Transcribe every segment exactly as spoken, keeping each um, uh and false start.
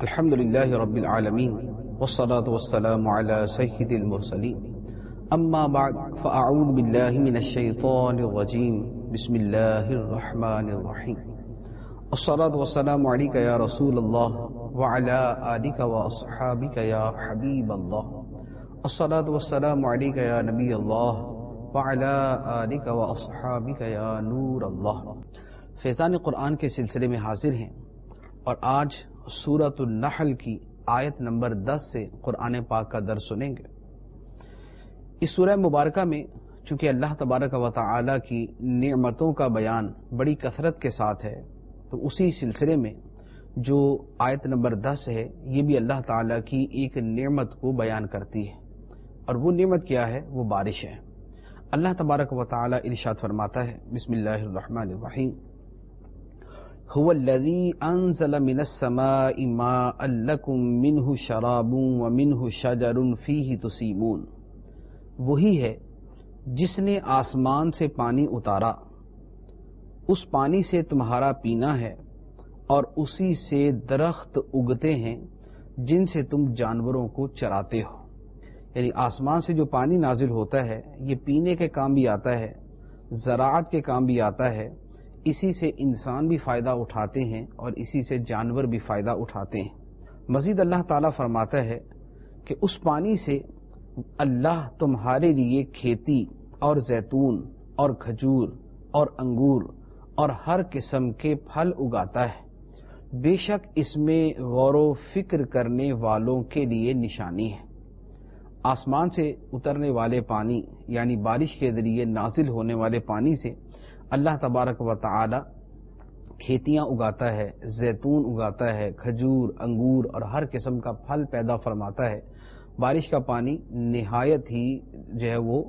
الحمد لله رب العالمين والصلاة والسلام على سيد المرسلين أما بعد فأعوذ بالله من الشيطان الرجيم بسم الله الرحمن الرحيم الصلاة والسلام عليك يا رسول الله وعلى آلك وأصحابك يا حبيب الله الصلاة والسلام عليك يا نبي الله وعلى آلك وأصحابك يا نور الله۔ فیضان قرآن کے سلسلے میں حاضر ہیں اور آج سورۃ النحل کی آیت نمبر دس سے قرآن پاک کا درس سنیں گے۔ اس سورہ مبارکہ میں چونکہ اللہ تبارک و تعالی کی نعمتوں کا بیان بڑی کثرت کے ساتھ ہے، تو اسی سلسلے میں جو آیت نمبر دس ہے یہ بھی اللہ تعالی کی ایک نعمت کو بیان کرتی ہے، اور وہ نعمت کیا ہے؟ وہ بارش ہے۔ اللہ تبارک و تعالی ارشاد فرماتا ہے، بسم اللہ الرحمن الرحیم، هو الذي انزل من السماء ماء لكم منه شراب ومنه شجر فيه تسيمون۔ وہی ہے جس نے آسمان سے پانی اتارا، اس پانی سے تمہارا پینا ہے، اور اسی سے درخت اگتے ہیں جن سے تم جانوروں کو چراتے ہو۔ یعنی آسمان سے جو پانی نازل ہوتا ہے یہ پینے کے کام بھی آتا ہے، زراعت کے کام بھی آتا ہے، اسی سے انسان بھی فائدہ اٹھاتے ہیں اور اسی سے جانور بھی فائدہ اٹھاتے ہیں۔ مزید اللہ تعالیٰ فرماتا ہے کہ اس پانی سے اللہ تمہارے لیے کھیتی اور زیتون اور کھجور اور انگور اور ہر قسم کے پھل اگاتا ہے، بے شک اس میں غور و فکر کرنے والوں کے لیے نشانی ہے۔ آسمان سے اترنے والے پانی یعنی بارش کے ذریعے نازل ہونے والے پانی سے اللہ تبارک و تعالی کھیتیاں اگاتا ہے، زیتون اگاتا ہے، کھجور، انگور اور ہر قسم کا پھل پیدا فرماتا ہے۔ بارش کا پانی نہایت ہی جو ہے وہ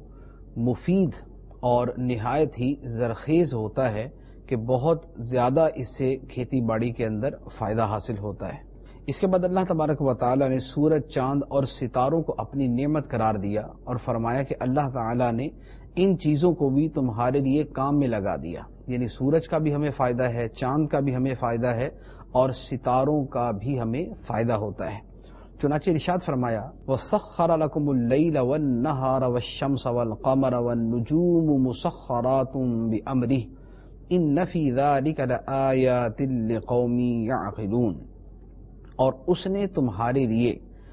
مفید اور نہایت ہی زرخیز ہوتا ہے کہ بہت زیادہ اس سے کھیتی باڑی کے اندر فائدہ حاصل ہوتا ہے۔ اس کے بعد اللہ تبارک و تعالی نے سورج، چاند اور ستاروں کو اپنی نعمت قرار دیا اور فرمایا کہ اللہ تعالی نے ان چیزوں کو بھی تمہارے لیے کام میں لگا دیا۔ یعنی سورج کا بھی ہمیں فائدہ ہے، چاند کا بھی ہمیں فائدہ ہے، اور ستاروں کا بھی ہمیں فائدہ ہوتا ہے۔ چنانچہ ارشاد فرمایا، وَسَخَّرَ لَكُمُ اللَّيْلَ وَالنَّهَارَ وَالشَّمْسَ وَالْقَمَرَ وَالنُّجُومُ مُسَخَّرَاتٌ بِأَمْرِهِ إِنَّ فِي ذَلِكَ لَآيَاتٍ لِقَوْمٍ يَعْقِلُونَ۔ اور اس نے تمہارے لیے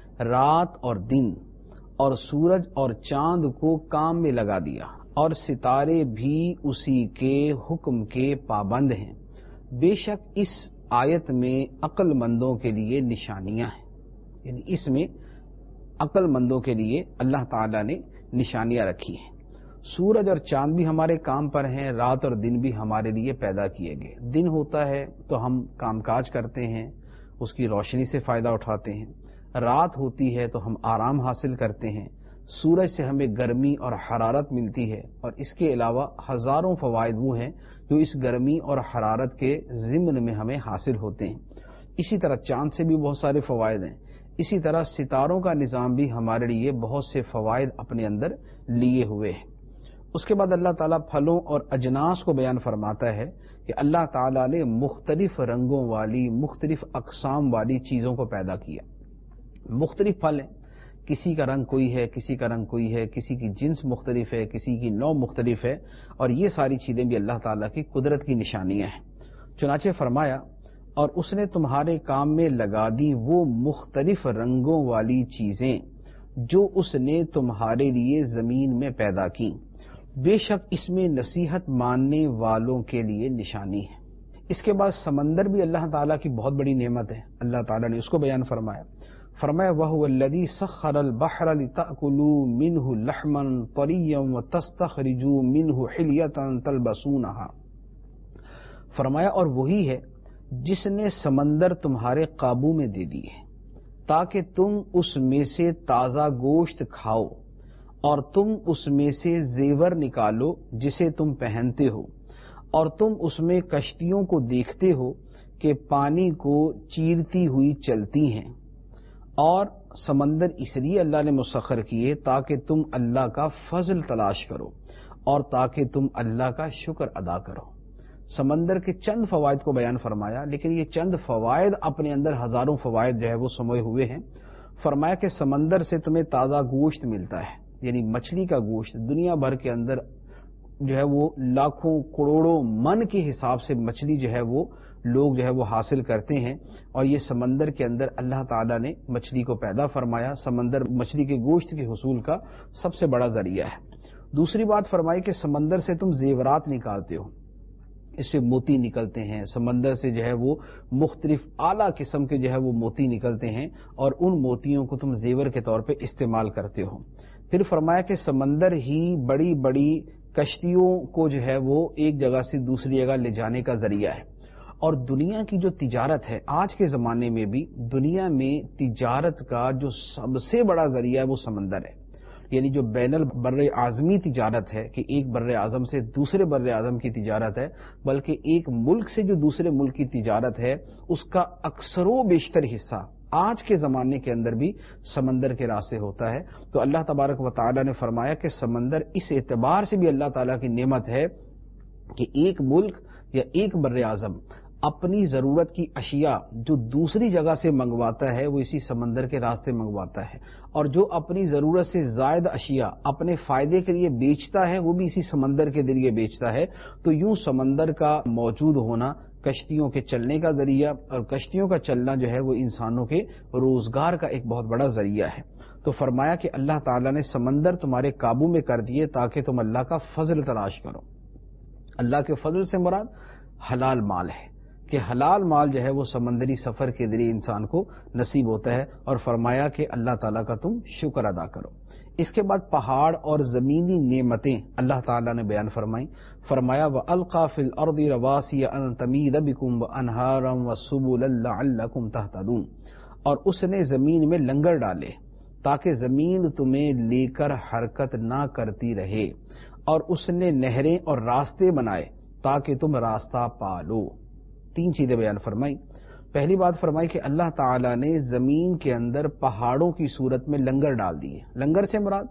رات اور دن اور سورج اور چاند کو کام میں لگا دیا، اور ستارے بھی اسی کے حکم کے پابند ہیں، بے شک اس آیت میں عقل مندوں کے لیے نشانیاں ہیں۔ یعنی اس میں عقل مندوں کے لیے اللہ تعالی نے نشانیاں رکھی ہیں۔ سورج اور چاند بھی ہمارے کام پر ہیں، رات اور دن بھی ہمارے لیے پیدا کیے گئے۔ دن ہوتا ہے تو ہم کام کاج کرتے ہیں، اس کی روشنی سے فائدہ اٹھاتے ہیں، رات ہوتی ہے تو ہم آرام حاصل کرتے ہیں، سورج سے ہمیں گرمی اور حرارت ملتی ہے، اور اس کے علاوہ ہزاروں فوائد وہ ہیں جو اس گرمی اور حرارت کے ضمن میں ہمیں حاصل ہوتے ہیں۔ اسی طرح چاند سے بھی بہت سارے فوائد ہیں، اسی طرح ستاروں کا نظام بھی ہمارے لیے بہت سے فوائد اپنے اندر لیے ہوئے ہیں۔ اس کے بعد اللہ تعالیٰ پھلوں اور اجناس کو بیان فرماتا ہے کہ اللہ تعالیٰ نے مختلف رنگوں والی، مختلف اقسام والی چیزوں کو پیدا کیا۔ مختلف پھل ہیں، کسی کا رنگ کوئی ہے، کسی کا رنگ کوئی ہے، کسی کی جنس مختلف ہے، کسی کی نوع مختلف ہے، اور یہ ساری چیزیں بھی اللہ تعالیٰ کی قدرت کی نشانیاں ہیں۔ چنانچہ فرمایا، اور اس نے تمہارے کام میں لگا دی وہ مختلف رنگوں والی چیزیں جو اس نے تمہارے لیے زمین میں پیدا کی، بے شک اس میں نصیحت ماننے والوں کے لیے نشانی ہے۔ اس کے بعد سمندر بھی اللہ تعالیٰ کی بہت بڑی نعمت ہے، اللہ تعالیٰ نے اس کو بیان فرمایا۔ فرمایا، وَهُوَ الَّذِي سَخَّرَ الْبَحْرَ لِتَأْكُلُوا مِنْهُ لَحْمًا طَرِيًّا وَتَسْتَخْرِجُوا مِنْهُ حِلْيَةً تَلْبَسُونَهَا۔ فرمایا، اور وہی ہے جس نے سمندر تمہارے قابو میں دے دی ہے تاکہ تم اس میں سے تازہ گوشت کھاؤ، اور تم اس میں سے زیور نکالو جسے تم پہنتے ہو، اور تم اس میں کشتیوں کو دیکھتے ہو کہ پانی کو چیرتی ہوئی چلتی ہیں، اور سمندر اس لیے اللہ نے مسخر کیے تاکہ تم اللہ کا فضل تلاش کرو اور تاکہ تم اللہ کا شکر ادا کرو۔ سمندر کے چند فوائد کو بیان فرمایا، لیکن یہ چند فوائد اپنے اندر ہزاروں فوائد جو ہے وہ سموئے ہوئے ہیں۔ فرمایا کہ سمندر سے تمہیں تازہ گوشت ملتا ہے، یعنی مچھلی کا گوشت دنیا بھر کے اندر جو ہے وہ لاکھوں کروڑوں من کے حساب سے مچھلی جو ہے وہ لوگ جو ہے وہ حاصل کرتے ہیں، اور یہ سمندر کے اندر اللہ تعالیٰ نے مچھلی کو پیدا فرمایا۔ سمندر مچھلی کے گوشت کے حصول کا سب سے بڑا ذریعہ ہے۔ دوسری بات فرمائی کہ سمندر سے تم زیورات نکالتے ہو، اس سے موتی نکلتے ہیں، سمندر سے جو ہے وہ مختلف اعلیٰ قسم کے جو ہے وہ موتی نکلتے ہیں، اور ان موتیوں کو تم زیور کے طور پہ استعمال کرتے ہو۔ پھر فرمایا کہ سمندر ہی بڑی بڑی کشتیوں کو جو ہے وہ ایک جگہ سے دوسری جگہ لے جانے کا ذریعہ ہے، اور دنیا کی جو تجارت ہے آج کے زمانے میں بھی دنیا میں تجارت کا جو سب سے بڑا ذریعہ ہے وہ سمندر ہے، یعنی جو بین البر اعظمی تجارت ہے کہ ایک بر اعظم سے دوسرے بر اعظم کی تجارت ہے، بلکہ ایک ملک سے جو دوسرے ملک کی تجارت ہے اس کا اکثر و بیشتر حصہ آج کے زمانے کے اندر بھی سمندر کے راستے ہوتا ہے۔ تو اللہ تبارک و تعالی نے فرمایا کہ سمندر اس اعتبار سے بھی اللہ تعالیٰ کی نعمت ہے کہ ایک ملک یا ایک بر اعظم اپنی ضرورت کی اشیاء جو دوسری جگہ سے منگواتا ہے وہ اسی سمندر کے راستے منگواتا ہے، اور جو اپنی ضرورت سے زائد اشیاء اپنے فائدے کے لیے بیچتا ہے وہ بھی اسی سمندر کے ذریعے بیچتا ہے۔ تو یوں سمندر کا موجود ہونا کشتیوں کے چلنے کا ذریعہ، اور کشتیوں کا چلنا جو ہے وہ انسانوں کے روزگار کا ایک بہت بڑا ذریعہ ہے۔ تو فرمایا کہ اللہ تعالیٰ نے سمندر تمہارے قابو میں کر دیے تاکہ تم اللہ کا فضل تلاش کرو۔ اللہ کے فضل سے مراد حلال مال ہے کہ حلال مال جو ہے وہ سمندری سفر کے ذریعے انسان کو نصیب ہوتا ہے، اور فرمایا کہ اللہ تعالیٰ کا تم شکر ادا کرو۔ اس کے بعد پہاڑ اور زمینی نعمتیں اللہ تعالیٰ نے بیان فرمائی۔ فرمایا وَأَلْقَى فِي الْأَرْضِ رَوَاسِيَ أَن تَمِيدَ بِكُمْ وَأَنْهَارًا وَسُبُلًا لَعَلَّكُمْ تَهْتَدُونَ، اور اس نے زمین میں لنگر ڈالے تاکہ زمین تمہیں لے کر حرکت نہ کرتی رہے، اور اس نے نہریں اور راستے بنائے تاکہ تم راستہ پالو۔ تین چیزیں بیان فرمائی۔ پہلی بات فرمائی کہ اللہ تعالیٰ نے زمین کے اندر پہاڑوں کی صورت میں لنگر ڈال دیے۔ لنگر سے مراد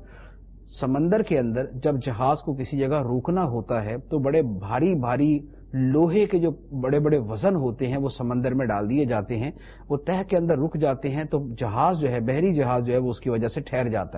سمندر کے اندر جب جہاز کو کسی جگہ روکنا ہوتا ہے تو بڑے بھاری بھاری لوہے کے جو بڑے بڑے وزن ہوتے ہیں وہ سمندر میں ڈال دیے جاتے ہیں، وہ تہہ کے اندر رک جاتے ہیں، تو جہاز جو ہے بحری جہاز جو ہے وہ اس کی وجہ سے ٹھہر جاتا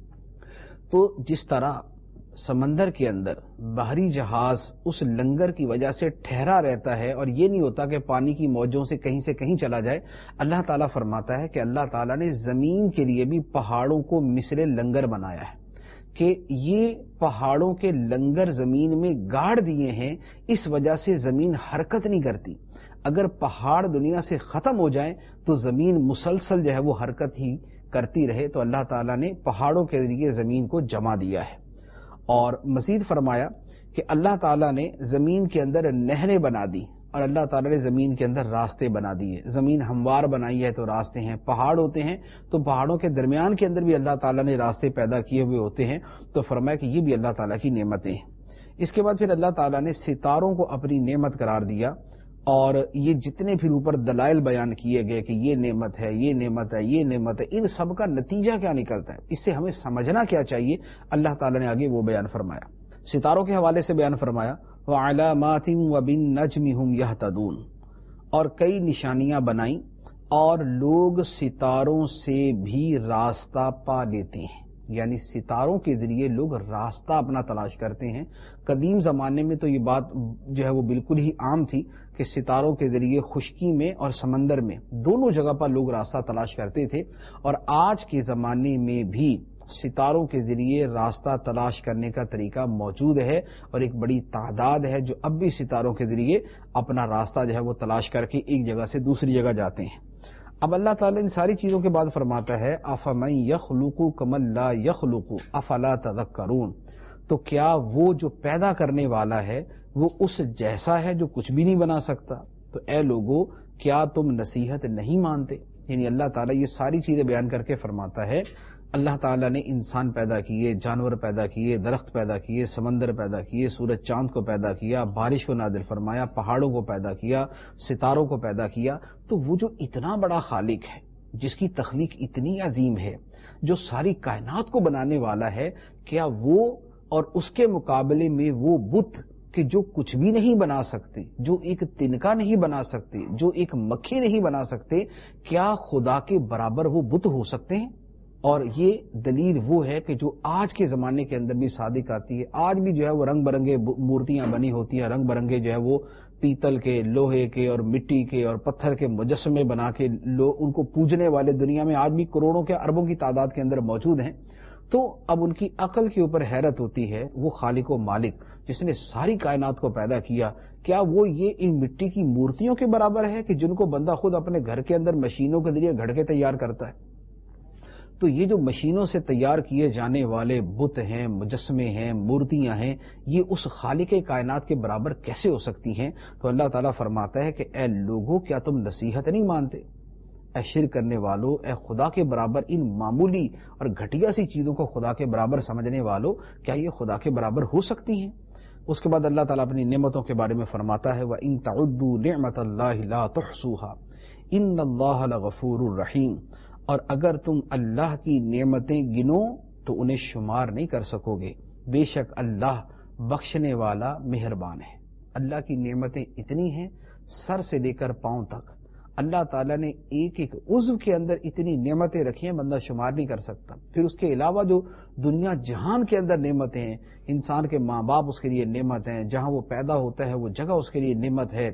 ہے۔ تو جس طرح سمندر کے اندر بحری جہاز اس لنگر کی وجہ سے ٹھہرا رہتا ہے اور یہ نہیں ہوتا کہ پانی کی موجوں سے کہیں سے کہیں چلا جائے، اللہ تعالیٰ فرماتا ہے کہ اللہ تعالیٰ نے زمین کے لیے بھی پہاڑوں کو مثل لنگر بنایا ہے کہ یہ پہاڑوں کے لنگر زمین میں گاڑ دیے ہیں، اس وجہ سے زمین حرکت نہیں کرتی۔ اگر پہاڑ دنیا سے ختم ہو جائیں تو زمین مسلسل جو ہے وہ حرکت ہی کرتی رہے، تو اللہ تعالیٰ نے پہاڑوں کے ذریعے زمین کو جما دیا ہے۔ اور مزید فرمایا کہ اللہ تعالیٰ نے زمین کے اندر نہریں بنا دی، اور اللہ تعالیٰ نے زمین کے اندر راستے بنا دیے۔ زمین ہموار بنائی ہے تو راستے ہیں، پہاڑ ہوتے ہیں تو پہاڑوں کے درمیان کے اندر بھی اللہ تعالیٰ نے راستے پیدا کیے ہوئے ہوتے ہیں، تو فرمایا کہ یہ بھی اللہ تعالیٰ کی نعمتیں ہیں۔ اس کے بعد پھر اللہ تعالیٰ نے ستاروں کو اپنی نعمت قرار دیا، اور یہ جتنے پھر اوپر دلائل بیان کیے گئے کہ یہ نعمت ہے، یہ نعمت ہے، یہ نعمت ہے، ان سب کا نتیجہ کیا نکلتا ہے، اس سے ہمیں سمجھنا کیا چاہیے، اللہ تعالیٰ نے آگے وہ بیان فرمایا۔ ستاروں کے حوالے سے بیان فرمایا وَعَلَامَاتٍ وَبِالنَّجْمِ هُمْ يَهْتَدُونَ، اور کئی نشانیاں بنائیں اور لوگ ستاروں سے بھی راستہ پا لیتے ہیں، یعنی ستاروں کے ذریعے لوگ راستہ اپنا تلاش کرتے ہیں۔ قدیم زمانے میں تو یہ بات جو ہے وہ بالکل ہی عام تھی کہ ستاروں کے ذریعے خشکی میں اور سمندر میں دونوں جگہ پر لوگ راستہ تلاش کرتے تھے، اور آج کے زمانے میں بھی ستاروں کے ذریعے راستہ تلاش کرنے کا طریقہ موجود ہے، اور ایک بڑی تعداد ہے جو اب بھی ستاروں کے ذریعے اپنا راستہ جو ہے وہ تلاش کر کے ایک جگہ سے دوسری جگہ جاتے ہیں۔ اب اللہ تعالیٰ ان ساری چیزوں کے بعد فرماتا ہے افمن یخلق کمن لا یخلق افلا تذکرون، تو کیا وہ جو پیدا کرنے والا ہے وہ اس جیسا ہے جو کچھ بھی نہیں بنا سکتا؟ تو اے لوگو کیا تم نصیحت نہیں مانتے؟ یعنی اللہ تعالیٰ یہ ساری چیزیں بیان کر کے فرماتا ہے اللہ تعالیٰ نے انسان پیدا کیے، جانور پیدا کیے، درخت پیدا کیے، سمندر پیدا کیے، سورج چاند کو پیدا کیا، بارش کو نازل فرمایا، پہاڑوں کو پیدا کیا، ستاروں کو پیدا کیا، تو وہ جو اتنا بڑا خالق ہے، جس کی تخلیق اتنی عظیم ہے، جو ساری کائنات کو بنانے والا ہے، کیا وہ اور اس کے مقابلے میں وہ بت کہ جو کچھ بھی نہیں بنا سکتے، جو ایک تنکا نہیں بنا سکتے، جو ایک مکھی نہیں بنا سکتے، کیا خدا کے برابر وہ بت ہو سکتے ہیں؟ اور یہ دلیل وہ ہے کہ جو آج کے زمانے کے اندر بھی صادق آتی ہے. آج بھی جو ہے وہ رنگ برنگے مورتیاں بنی ہوتی ہیں، رنگ برنگے جو ہے وہ پیتل کے، لوہے کے اور مٹی کے اور پتھر کے مجسمے بنا کے لوگ ان کو پوجنے والے دنیا میں آج بھی کروڑوں کے اربوں کی تعداد کے اندر موجود ہیں. تو اب ان کی عقل کے اوپر حیرت ہوتی ہے، وہ خالق و مالک جس نے ساری کائنات کو پیدا کیا، کیا وہ یہ ان مٹی کی مورتیوں کے برابر ہے کہ جن کو بندہ خود اپنے گھر کے اندر مشینوں کے ذریعے گھڑ کے تیار کرتا ہے؟ تو یہ جو مشینوں سے تیار کیے جانے والے بت ہیں، مجسمے ہیں، مورتیاں ہیں، یہ اس خالق کائنات کے برابر کیسے ہو سکتی ہیں؟ تو اللہ تعالیٰ فرماتا ہے کہ اے لوگو، کیا تم نصیحت نہیں مانتے؟ اے شرک کرنے والو، اے خدا کے برابر ان معمولی اور گھٹیا سی چیزوں کو خدا کے برابر سمجھنے والو، کیا یہ خدا کے برابر ہو سکتی ہیں؟ اس کے بعد اللہ تعالیٰ اپنی نعمتوں کے بارے میں فرماتا ہے وَإِن تَعُدُّوا نِعْمَةَ اللَّهِ لَا تُحْصُوهَا إِنَّ اللَّهَ لَغَفُورٌ رَحِيمٌ. اور اگر تم اللہ کی نعمتیں گنو تو انہیں شمار نہیں کر سکو گے، بے شک اللہ بخشنے والا مہربان ہے. اللہ کی نعمتیں اتنی ہیں سر سے لے کر پاؤں تک. اللہ تعالیٰ نے ایک ایک عضو کے اندر اتنی نعمتیں رکھی ہیں، بندہ شمار نہیں کر سکتا. پھر اس کے علاوہ جو دنیا جہان کے اندر نعمتیں ہیں، انسان کے ماں باپ اس کے لیے نعمت ہیں، جہاں وہ پیدا ہوتا ہے وہ جگہ اس کے لیے نعمت ہے،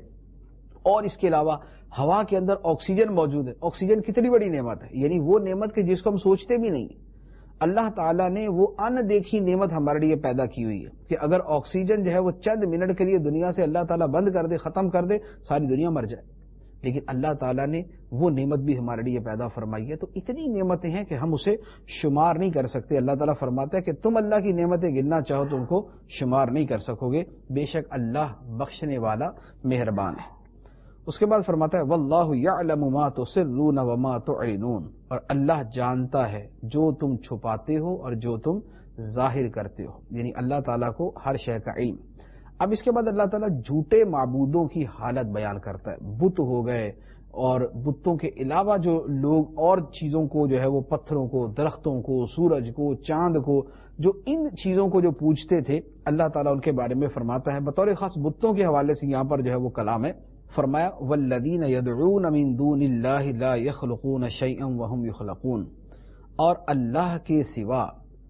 اور اس کے علاوہ ہوا کے اندر آکسیجن موجود ہے. آکسیجن کتنی بڑی نعمت ہے، یعنی وہ نعمت کہ جس کو ہم سوچتے بھی نہیں. اللہ تعالیٰ نے وہ ان دیکھی نعمت ہمارے لیے پیدا کی ہوئی ہے کہ اگر آکسیجن جو ہے وہ چند منٹ کے لیے دنیا سے اللہ تعالیٰ بند کر دے، ختم کر دے، ساری دنیا مر جائے. لیکن اللہ تعالیٰ نے وہ نعمت بھی ہمارے لیے پیدا فرمائی ہے. تو اتنی نعمتیں ہیں کہ ہم اسے شمار نہیں کر سکتے. اللہ تعالیٰ فرماتا ہے کہ تم اللہ کی نعمتیں گننا چاہو تو ان کو شمار نہیں کر سکو گے، بے شک اللہ بخشنے والا مہربان ہے. اس کے بعد فرماتا ہے واللہ یعلم ما تسرون وما تعلنون، اور اللہ جانتا ہے جو تم چھپاتے ہو اور جو تم ظاہر کرتے ہو، یعنی اللہ تعالیٰ کو ہر شے کا علم. اب اس کے بعد اللہ تعالیٰ جھوٹے معبودوں کی حالت بیان کرتا ہے. بت ہو گئے، اور بتوں کے علاوہ جو لوگ اور چیزوں کو جو ہے وہ پتھروں کو، درختوں کو، سورج کو، چاند کو، جو ان چیزوں کو جو پوجتے تھے، اللہ تعالیٰ ان کے بارے میں فرماتا ہے بطور خاص بتوں کے حوالے سے یہاں پر جو ہے وہ کلام ہے. فرمایا والذین یدعون من دون اللہ لا یخلقون شیئا وهم یخلقون، اور اللہ کے سوا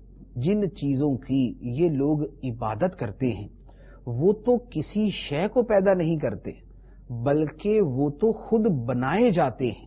جن چیزوں کی یہ لوگ عبادت کرتے ہیں وہ تو کسی شے کو پیدا نہیں کرتے، بلکہ وہ تو خود بنائے جاتے ہیں.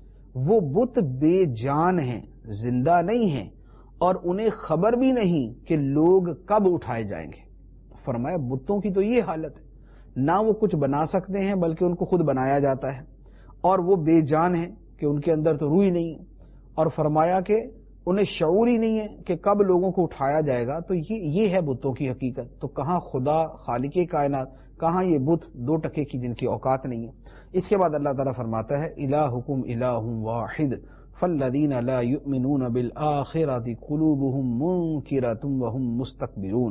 وہ بت بے جان ہیں، زندہ نہیں ہیں، اور انہیں خبر بھی نہیں کہ لوگ کب اٹھائے جائیں گے. فرمایا بتوں کی تو یہ حالت ہے، نہ وہ کچھ بنا سکتے ہیں بلکہ ان کو خود بنایا جاتا ہے، اور وہ بے جان ہیں کہ ان کے اندر تو روح ہی نہیں ہے. اور فرمایا کہ انہیں شعور ہی نہیں ہے کہ کب لوگوں کو اٹھایا جائے گا. تو یہ یہ ہے بتوں کی حقیقت. تو کہاں خدا خالق کائنات، کہاں یہ بت دو ٹکے کی جن کی اوقات نہیں ہے. اس کے بعد اللہ تعالیٰ فرماتا ہے الہکم الہ واحد فالذین لا یؤمنون بالآخرۃ قلوبهم منکرۃ وهم مستکبرون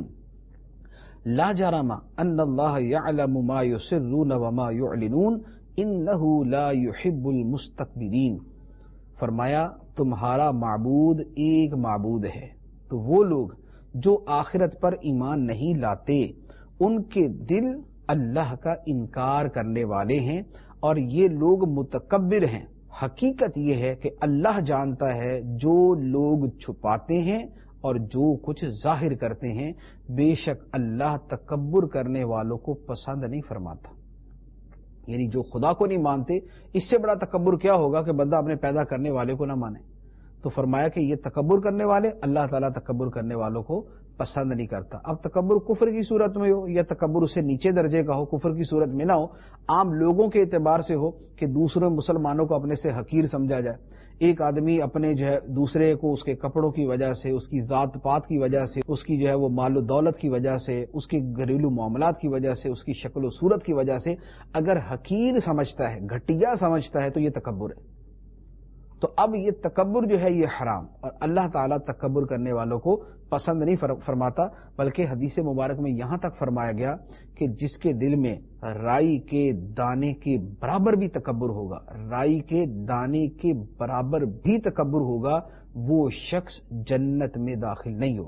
لا جرم ان اللہ یعلم ما یسرون وما یعلنون انہ لا یحب المستکبرین. فرمایا تمہارا معبود ایک معبود ہے، تو وہ لوگ جو آخرت پر ایمان نہیں لاتے ان کے دل اللہ کا انکار کرنے والے ہیں، اور یہ لوگ متکبر ہیں. حقیقت یہ ہے کہ اللہ جانتا ہے جو لوگ چھپاتے ہیں اور جو کچھ ظاہر کرتے ہیں. بے شک اللہ تکبر کرنے والوں کو پسند نہیں فرماتا. یعنی جو خدا کو نہیں مانتے، اس سے بڑا تکبر کیا ہوگا کہ بندہ اپنے پیدا کرنے والے کو نہ مانے. تو فرمایا کہ یہ تکبر کرنے والے، اللہ تعالیٰ تکبر کرنے والوں کو پسند نہیں کرتا. اب تکبر کفر کی صورت میں ہو یا تکبر اسے نیچے درجے کا ہو، کفر کی صورت میں نہ ہو، عام لوگوں کے اعتبار سے ہو کہ دوسرے مسلمانوں کو اپنے سے حقیر سمجھا جائے. ایک آدمی اپنے جو ہے دوسرے کو اس کے کپڑوں کی وجہ سے، اس کی ذات پات کی وجہ سے، اس کی جو ہے وہ مال و دولت کی وجہ سے، اس کے گھریلو معاملات کی وجہ سے، اس کی شکل و صورت کی وجہ سے اگر حقیر سمجھتا ہے، گھٹیا سمجھتا ہے، تو یہ تکبر ہے. تو اب یہ تکبر جو ہے یہ حرام، اور اللہ تعالیٰ تکبر کرنے والوں کو پسند نہیں فرماتا. بلکہ حدیث مبارک میں یہاں تک فرمایا گیا کہ جس کے دل میں رائی کے دانے کے برابر بھی تکبر ہوگا، رائی کے دانے کے برابر بھی تکبر ہوگا، وہ شخص جنت میں داخل نہیں ہوگا.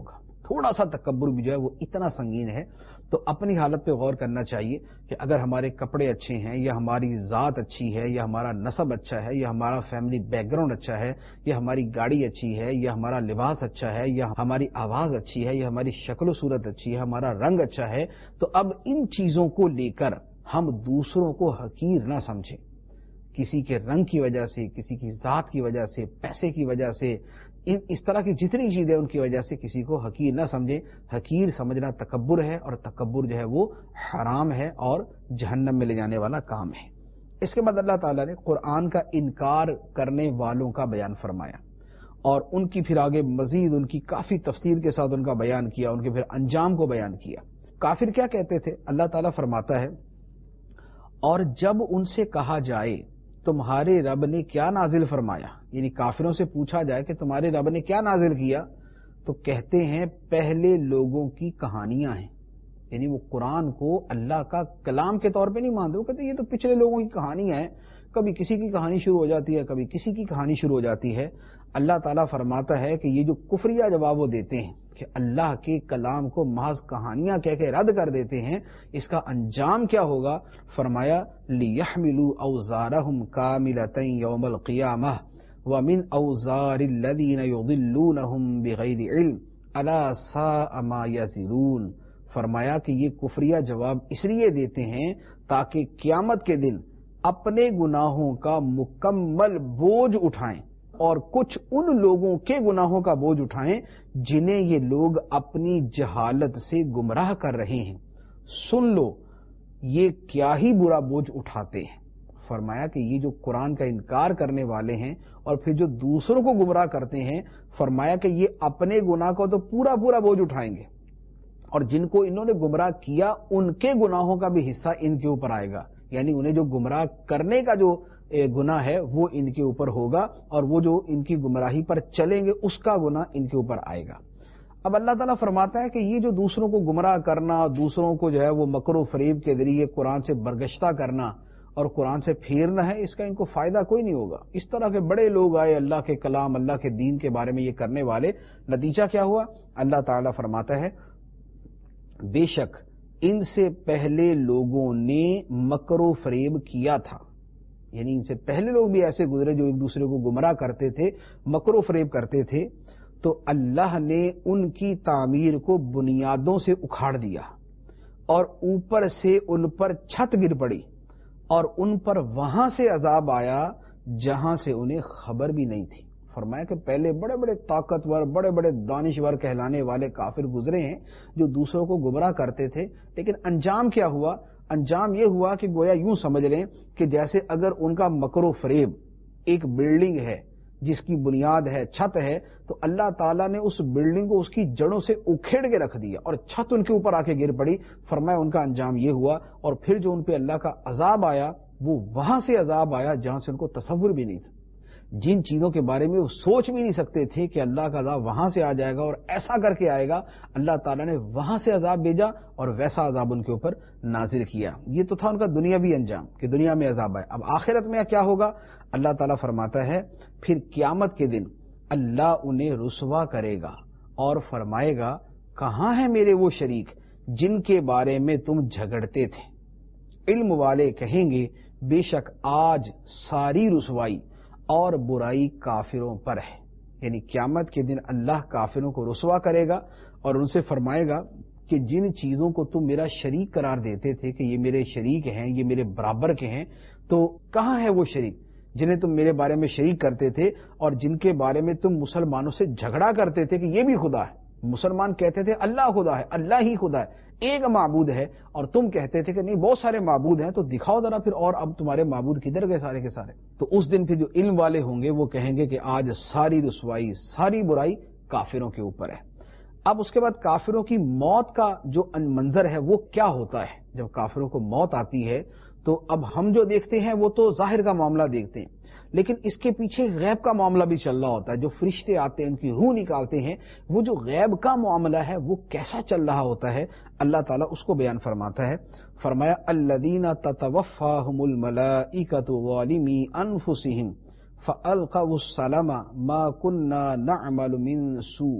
تھوڑا سا تکبر بھی جو ہے وہ اتنا سنگین ہے. تو اپنی حالت پہ غور کرنا چاہیے کہ اگر ہمارے کپڑے اچھے ہیں یا ہماری ذات اچھی ہے یا ہمارا نسب اچھا ہے یا ہمارا فیملی بیک گراؤنڈ اچھا ہے یا ہماری گاڑی اچھی ہے یا ہمارا لباس اچھا ہے یا ہماری آواز اچھی ہے یا ہماری شکل و صورت اچھی ہے، ہمارا رنگ اچھا ہے، تو اب ان چیزوں کو لے کر ہم دوسروں کو حقیر نہ سمجھیں. کسی کے رنگ کی وجہ سے، کسی کی ذات کی وجہ سے، پیسے کی وجہ سے، اس طرح کی جتنی چیزیں ان کی وجہ سے کسی کو حقیر نہ سمجھیں. حقیر سمجھنا تکبر ہے، اور تکبر جو ہے وہ حرام ہے اور جہنم میں لے جانے والا کام ہے. اس کے بعد اللہ تعالیٰ نے قرآن کا انکار کرنے والوں کا بیان فرمایا اور ان کی پھر آگے مزید ان کی کافی تفصیل کے ساتھ ان کا بیان کیا، ان کے پھر انجام کو بیان کیا. کافر کیا کہتے تھے؟ اللہ تعالیٰ فرماتا ہے، اور جب ان سے کہا جائے تمہارے رب نے کیا نازل فرمایا، یعنی کافروں سے پوچھا جائے کہ تمہارے رب نے کیا نازل کیا، تو کہتے ہیں پہلے لوگوں کی کہانیاں ہیں. یعنی وہ قرآن کو اللہ کا کلام کے طور پہ نہیں مانتے، وہ کہتے ہیں یہ تو پچھلے لوگوں کی کہانیاں ہیں. کبھی کسی کی کہانی شروع ہو جاتی ہے، کبھی کسی کی کہانی شروع ہو جاتی ہے. اللہ تعالیٰ فرماتا ہے کہ یہ جو کفریہ جواب وہ دیتے ہیں کہ اللہ کے کلام کو محض کہانیاں کہہ کے رد کر دیتے ہیں، اس کا انجام کیا ہوگا؟ فرمایا لِيَحْمِلُوا أَوْزَارَهُمْ كَامِلَةً يَوْمَ الْقِيَامَةِ وَمِنْ أَوْزَارِ الَّذِينَ يُضِلُّونَهُمْ بِغَيْرِ عِلْمٍ أَلَا سَاءَ مَا يَزِرُونَ. فرمایا کہ یہ کفریہ جواب اس لیے دیتے ہیں تاکہ قیامت کے دن اپنے گناہوں کا مکمل بوجھ اٹھائیں اور کچھ ان لوگوں کے گناہوں کا بوجھ اٹھائیں جنہیں یہ لوگ اپنی جہالت سے گمراہ کر رہے ہیں. سن لو یہ کیا ہی برا بوجھ اٹھاتے ہیں. فرمایا کہ یہ جو قرآن کا انکار کرنے والے ہیں اور پھر جو دوسروں کو گمراہ کرتے ہیں، فرمایا کہ یہ اپنے گناہ کو تو پورا پورا بوجھ اٹھائیں گے، اور جن کو انہوں نے گمراہ کیا ان کے گناہوں کا بھی حصہ ان کے اوپر آئے گا. یعنی انہیں جو گمراہ کرنے کا جو گناہ ہے وہ ان کے اوپر ہوگا، اور وہ جو ان کی گمراہی پر چلیں گے اس کا گناہ ان کے اوپر آئے گا. اب اللہ تعالیٰ فرماتا ہے کہ یہ جو دوسروں کو گمراہ کرنا، دوسروں کو جو ہے وہ مکر و فریب کے ذریعے قرآن سے برگشتہ کرنا اور قرآن سے پھیرنا ہے، اس کا ان کو فائدہ کوئی نہیں ہوگا. اس طرح کے بڑے لوگ آئے اللہ کے کلام، اللہ کے دین کے بارے میں یہ کرنے والے، نتیجہ کیا ہوا؟ اللہ تعالیٰ فرماتا ہے بے شک ان سے پہلے لوگوں نے مکر و فریب کیا تھا. یعنی ان سے پہلے لوگ بھی ایسے گزرے جو ایک دوسرے کو گمراہ کرتے تھے، مکر و فریب کرتے تھے، تو اللہ نے ان کی تعمیر کو بنیادوں سے اکھاڑ دیا اور اوپر سے ان پر چھت گر پڑی اور ان پر وہاں سے عذاب آیا جہاں سے انہیں خبر بھی نہیں تھی. فرمایا کہ پہلے بڑے بڑے طاقتور، بڑے بڑے دانشور کہلانے والے کافر گزرے ہیں جو دوسروں کو گمراہ کرتے تھے، لیکن انجام کیا ہوا؟ انجام یہ ہوا کہ گویا یوں سمجھ لیں کہ جیسے اگر ان کا مکر و فریب ایک بلڈنگ ہے جس کی بنیاد ہے، چھت ہے، تو اللہ تعالیٰ نے اس بلڈنگ کو اس کی جڑوں سے اکھیڑ کے رکھ دیا اور چھت ان کے اوپر آ کے گر پڑی. فرمایا ان کا انجام یہ ہوا، اور پھر جو ان پہ اللہ کا عذاب آیا وہ وہاں سے عذاب آیا جہاں سے ان کو تصور بھی نہیں تھا. جن چیزوں کے بارے میں وہ سوچ بھی نہیں سکتے تھے کہ اللہ کا عذاب وہاں سے آ جائے گا اور ایسا کر کے آئے گا، اللہ تعالیٰ نے وہاں سے عذاب بھیجا اور ویسا عذاب ان کے اوپر نازل کیا. یہ تو تھا ان کا دنیاوی انجام کہ دنیا میں عذاب آئے. اب آخرت میں کیا ہوگا؟ اللہ تعالیٰ فرماتا ہے پھر قیامت کے دن اللہ انہیں رسوا کرے گا اور فرمائے گا کہاں ہیں میرے وہ شریک جن کے بارے میں تم جھگڑتے تھے. علم والے کہیں گے بے شک آج ساری رسوائی اور برائی کافروں پر ہے. یعنی قیامت کے دن اللہ کافروں کو رسوا کرے گا اور ان سے فرمائے گا کہ جن چیزوں کو تم میرا شریک قرار دیتے تھے کہ یہ میرے شریک ہیں، یہ میرے برابر کے ہیں، تو کہاں ہے وہ شریک جنہیں تم میرے بارے میں شریک کرتے تھے اور جن کے بارے میں تم مسلمانوں سے جھگڑا کرتے تھے کہ یہ بھی خدا ہے. مسلمان کہتے تھے اللہ خدا ہے، اللہ ہی خدا ہے، ایک معبود ہے، اور تم کہتے تھے کہ نہیں بہت سارے معبود ہیں، تو دکھاؤ ذرا پھر اور اب تمہارے معبود کدھر گئے سارے کے سارے. تو اس دن پھر جو علم والے ہوں گے وہ کہیں گے کہ آج ساری رسوائی، ساری برائی کافروں کے اوپر ہے. اب اس کے بعد کافروں کی موت کا جو منظر ہے وہ کیا ہوتا ہے؟ جب کافروں کو موت آتی ہے تو اب ہم جو دیکھتے ہیں وہ تو ظاہر کا معاملہ دیکھتے ہیں، لیکن اس کے پیچھے غیب کا معاملہ بھی چل رہا ہوتا ہے. جو فرشتے آتے ہیں ان کی روح نکالتے ہیں، وہ جو غیب کا معاملہ ہے وہ کیسا چل رہا ہوتا ہے اللہ تعالیٰ اس کو بیان فرماتا ہے. فرمایا الذین تتوفاہم الملائکۃ ظالمی انفسہم فالقوا السلام ما كنا نعمل من سوء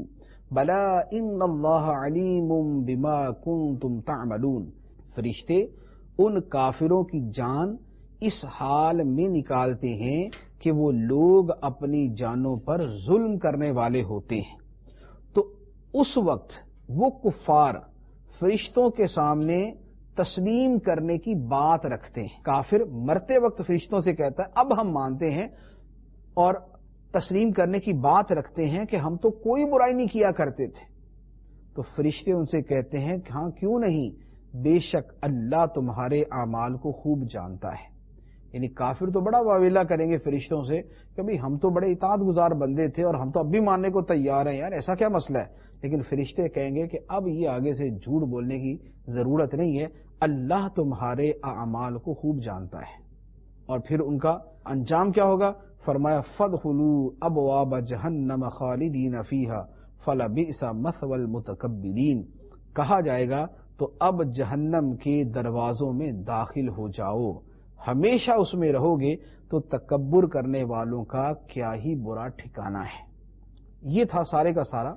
بلا ان اللہ علیم بما کنتم تعملون، فرشتے ان کافروں کی جان اس حال میں نکالتے ہیں کہ وہ لوگ اپنی جانوں پر ظلم کرنے والے ہوتے ہیں۔ تو اس وقت وہ کفار فرشتوں کے سامنے تسلیم کرنے کی بات رکھتے ہیں۔ کافر مرتے وقت فرشتوں سے کہتا ہے اب ہم مانتے ہیں اور تسلیم کرنے کی بات رکھتے ہیں کہ ہم تو کوئی برائی نہیں کیا کرتے تھے۔ تو فرشتے ان سے کہتے ہیں کہ ہاں کیوں نہیں، بے شک اللہ تمہارے اعمال کو خوب جانتا ہے۔ یعنی کافر تو بڑا واویلا کریں گے فرشتوں سے کہ بھئی ہم تو بڑے اطاعت گزار بندے تھے اور ہم تو اب بھی ماننے کو تیار ہیں، یار ایسا کیا مسئلہ ہے؟ لیکن فرشتے کہیں گے کہ اب یہ آگے سے جھوٹ بولنے کی ضرورت نہیں ہے، اللہ تمہارے اعمال کو خوب جانتا ہے۔ اور پھر ان کا انجام کیا ہوگا؟ فرمایا فادخلوا ابواب جہنم خالدین فیہا فلبئس مثوی المتکبرین، کہا جائے گا تو اب جہنم کے دروازوں میں داخل ہو جاؤ، ہمیشہ اس میں رہو گے تو تکبر کرنے والوں کا کیا ہی برا ٹھکانہ ہے۔ یہ تھا سارے کا سارا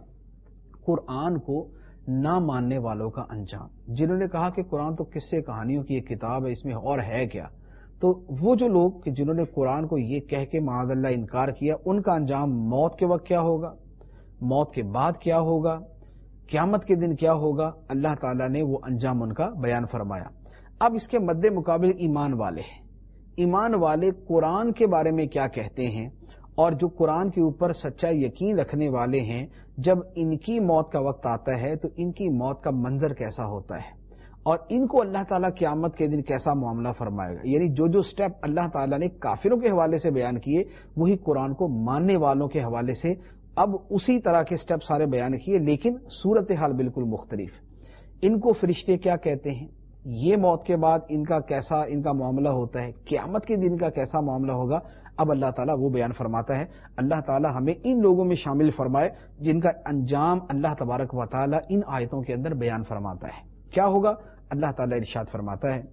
قرآن کو نہ ماننے والوں کا انجام، جنہوں نے کہا کہ قرآن تو قصے کہانیوں کی ایک کتاب ہے، اس میں اور ہے کیا۔ تو وہ جو لوگ کہ جنہوں نے قرآن کو یہ کہہ کے معاذ اللہ انکار کیا، ان کا انجام موت کے وقت کیا ہوگا، موت کے بعد کیا ہوگا، قیامت کے دن کیا ہوگا، اللہ تعالیٰ نے وہ انجام ان کا بیان فرمایا۔ اب اس کے مد مقابل ایمان والے ہیں، ایمان والے قرآن کے بارے میں کیا کہتے ہیں، اور جو قرآن کے اوپر سچا یقین رکھنے والے ہیں، جب ان کی موت کا وقت آتا ہے تو ان کی موت کا منظر کیسا ہوتا ہے، اور ان کو اللہ تعالیٰ قیامت کے دن کیسا معاملہ فرمائے گا۔ یعنی جو جو سٹیپ اللہ تعالیٰ نے کافروں کے حوالے سے بیان کیے، وہی قرآن کو ماننے والوں کے حوالے سے اب اسی طرح کے سٹیپ سارے بیان کیے، لیکن صورتحال بالکل مختلف۔ ان کو فرشتے کیا کہتے ہیں، یہ موت کے بعد ان کا کیسا ان کا معاملہ ہوتا ہے، قیامت کے دن کا کیسا معاملہ ہوگا، اب اللہ تعالیٰ وہ بیان فرماتا ہے۔ اللہ تعالیٰ ہمیں ان لوگوں میں شامل فرمائے جن کا انجام اللہ تبارک و تعالیٰ ان آیتوں کے اندر بیان فرماتا ہے۔ کیا ہوگا؟ اللہ تعالیٰ ارشاد فرماتا ہے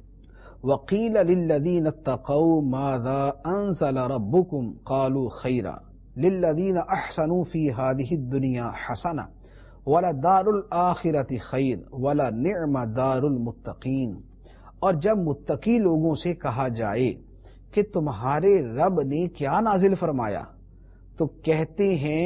وَقِيلَ لِلَّذِينَ اتَّقَوْا مَاذَا أَنزَلَ رَبُّكُمْ قَالُوا خَيْرًا لِلَّذِينَ أَحْسَنُوا فِي هَذِهِ الدُّنْيَا حَسَنَةٌ وَلَدَارُ الْآخِرَةِ خَيْرٌ وَلَنِعْمَ دَارُ الْمُتَّقِينَ، اور جب متقی لوگوں سے کہا جائے کہ تمہارے رب نے کیا نازل فرمایا، تو کہتے ہیں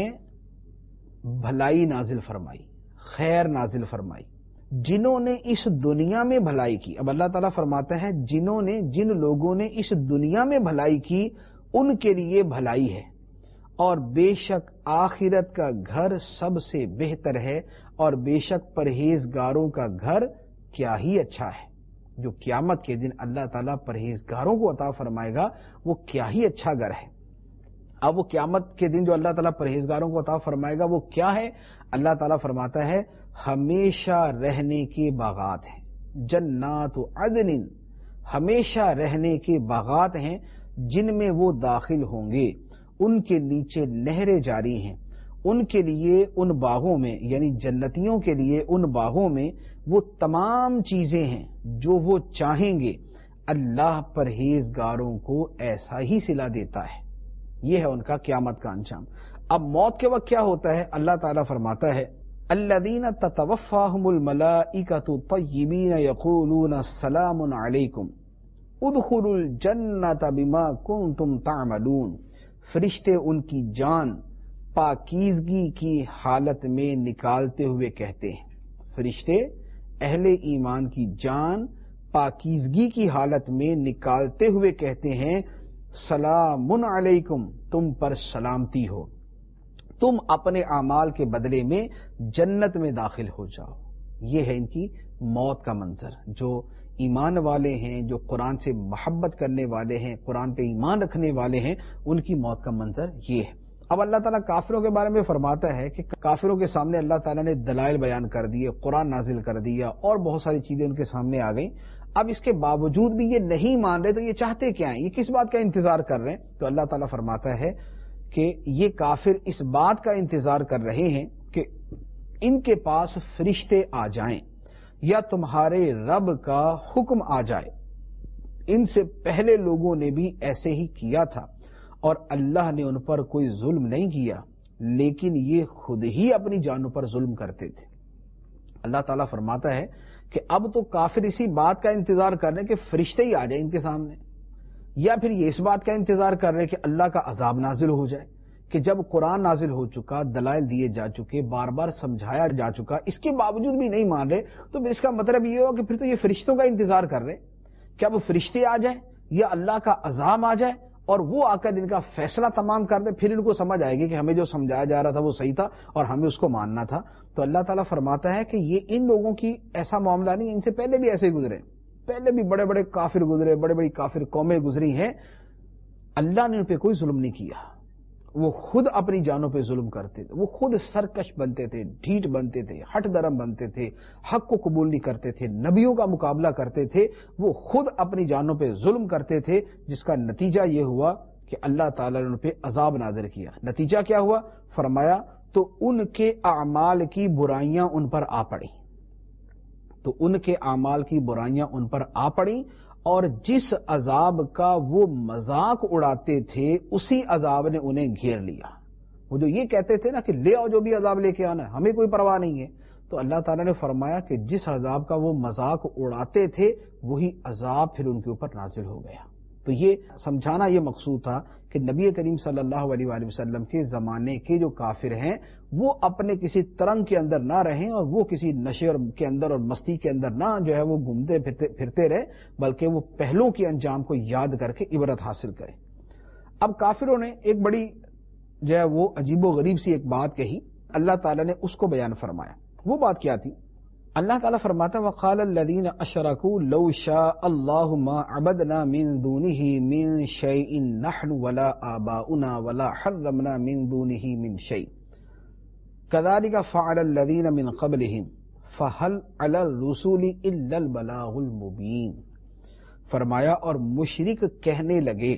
بھلائی نازل فرمائی، خیر نازل فرمائی، جنہوں نے اس دنیا میں بھلائی کی۔ اب اللہ تعالیٰ فرماتا ہے جنہوں نے جن لوگوں نے اس دنیا میں بھلائی کی ان کے لیے بھلائی ہے، اور بے شک آخرت کا گھر سب سے بہتر ہے، اور بے شک پرہیزگاروں کا گھر کیا ہی اچھا ہے۔ جو قیامت کے دن اللہ تعالیٰ پرہیزگاروں کو عطا فرمائے گا وہ کیا ہی اچھا گھر ہے۔ اب وہ قیامت کے دن جو اللہ تعالیٰ پرہیزگاروں کو عطا فرمائے گا وہ کیا ہے؟ اللہ تعالیٰ فرماتا ہے ہمیشہ رہنے کے باغات ہیں، جنات عدن، ہمیشہ رہنے کے باغات ہیں جن میں وہ داخل ہوں گے، ان کے نیچے نہریں جاری ہیں، ان کے لیے ان باغوں میں یعنی جنتیوں کے لیے ان باغوں میں وہ تمام چیزیں ہیں جو وہ چاہیں گے۔ اللہ پرہیزگاروں کو ایسا ہی صلہ دیتا ہے۔ یہ ہے ان کا قیامت کا انجام۔ اب موت کے وقت کیا ہوتا ہے؟ اللہ تعالیٰ فرماتا ہے الذین تتوفاہم الملائکۃ طیبین یقولون سلام علیکم ادخلوا الجنۃ بما کنتم تعملون، فرشتے ان کی جان پاکیزگی کی حالت میں نکالتے ہوئے کہتے ہیں، فرشتے اہل ایمان کی جان پاکیزگی کی حالت میں نکالتے ہوئے کہتے ہیں سلام علیکم، تم پر سلامتی ہو، تم اپنے اعمال کے بدلے میں جنت میں داخل ہو جاؤ۔ یہ ہے ان کی موت کا منظر۔ جو ایمان والے ہیں، جو قرآن سے محبت کرنے والے ہیں، قرآن پہ ایمان رکھنے والے ہیں، ان کی موت کا منظر یہ ہے۔ اب اللہ تعالیٰ کافروں کے بارے میں فرماتا ہے کہ کافروں کے سامنے اللہ تعالیٰ نے دلائل بیان کر دیے، قرآن نازل کر دیا اور بہت ساری چیزیں ان کے سامنے آ گئیں۔ اب اس کے باوجود بھی یہ نہیں مان رہے، تو یہ چاہتے کیا ہیں، یہ کس بات کا انتظار کر رہے ہیں؟ تو اللہ تعالیٰ فرماتا ہے کہ یہ کافر اس بات کا انتظار کر رہے ہیں کہ ان کے پاس فرشتے آ جائیں یا تمہارے رب کا حکم آ جائے۔ ان سے پہلے لوگوں نے بھی ایسے ہی کیا تھا اور اللہ نے ان پر کوئی ظلم نہیں کیا، لیکن یہ خود ہی اپنی جانوں پر ظلم کرتے تھے۔ اللہ تعالیٰ فرماتا ہے کہ اب تو کافر اسی بات کا انتظار کر رہے ہیں کہ فرشتے ہی آ جائیں ان کے سامنے، یا پھر یہ اس بات کا انتظار کر رہے ہیں کہ اللہ کا عذاب نازل ہو جائے، کہ جب قرآن نازل ہو چکا، دلائل دیے جا چکے، بار بار سمجھایا جا چکا، اس کے باوجود بھی نہیں مان رہے، تو پھر اس کا مطلب یہ ہو کہ پھر تو یہ فرشتوں کا انتظار کر رہے کہ اب فرشتے آ جائیں یا اللہ کا عذاب آ جائے اور وہ آ کر ان کا فیصلہ تمام کر دے، پھر ان کو سمجھ آئے گی کہ ہمیں جو سمجھایا جا رہا تھا وہ صحیح تھا اور ہمیں اس کو ماننا تھا۔ تو اللہ تعالیٰ فرماتا ہے کہ یہ ان لوگوں کی ایسا معاملہ نہیں، ان سے پہلے بھی ایسے گزرے، پہلے بھی بڑے بڑے کافر گزرے، بڑے بڑی کافر قومیں گزری ہیں، اللہ نے ان پہ کوئی ظلم نہیں کیا، وہ خود اپنی جانوں پہ ظلم کرتے تھے، وہ خود سرکش بنتے تھے، ڈھیٹ بنتے تھے، ہٹ درم بنتے تھے، حق کو قبول نہیں کرتے تھے، نبیوں کا مقابلہ کرتے تھے، وہ خود اپنی جانوں پہ ظلم کرتے تھے، جس کا نتیجہ یہ ہوا کہ اللہ تعالیٰ نے ان پہ عذاب نازل کیا۔ نتیجہ کیا ہوا؟ فرمایا تو ان کے اعمال کی برائیاں ان پر آ پڑیں، تو ان کے اعمال کی برائیاں ان پر آ پڑیں، اور جس عذاب کا وہ مذاق اڑاتے تھے اسی عذاب نے انہیں گھیر لیا۔ وہ جو یہ کہتے تھے نا کہ لے آؤ جو بھی عذاب لے کے آنا ہے، ہمیں کوئی پرواہ نہیں ہے، تو اللہ تعالیٰ نے فرمایا کہ جس عذاب کا وہ مذاق اڑاتے تھے وہی عذاب پھر ان کے اوپر نازل ہو گیا۔ تو یہ سمجھانا یہ مقصود تھا کہ نبی کریم صلی اللہ علیہ وآلہ وسلم کے زمانے کے جو کافر ہیں وہ اپنے کسی ترنگ کے اندر نہ رہیں، اور وہ کسی نشے کے اندر اور مستی کے اندر نہ جو ہے وہ گھومتے پھرتے پھرتے رہے، بلکہ وہ پہلوں کے انجام کو یاد کر کے عبرت حاصل کریں۔ اب کافروں نے ایک بڑی جو ہے وہ عجیب و غریب سی ایک بات کہی، اللہ تعالیٰ نے اس کو بیان فرمایا۔ وہ بات کیا تھی؟ اللہ تعالیٰ فرماتا ہے وَقَالَ الَّذِينَ أَشْرَكُوا لَوْ شَاءَ اللَّهُ مَا عَبَدْنَا مِن دُونِهِ مِن شَيْءٍ نَحْنُ وَلَا آبَاؤُنَا وَلَا حَرَّمْنَا مِن دُونِهِ مِن شَيْءٍ كَذَلِكَ فَعَلَ الَّذِينَ مِن قَبْلِهِمْ فَهَلْ عَلَى الرُّسُلِ إِلَّا الْبَلَاغُ الْمُبِينُ۔ فرمایا اور مشرک کہنے لگے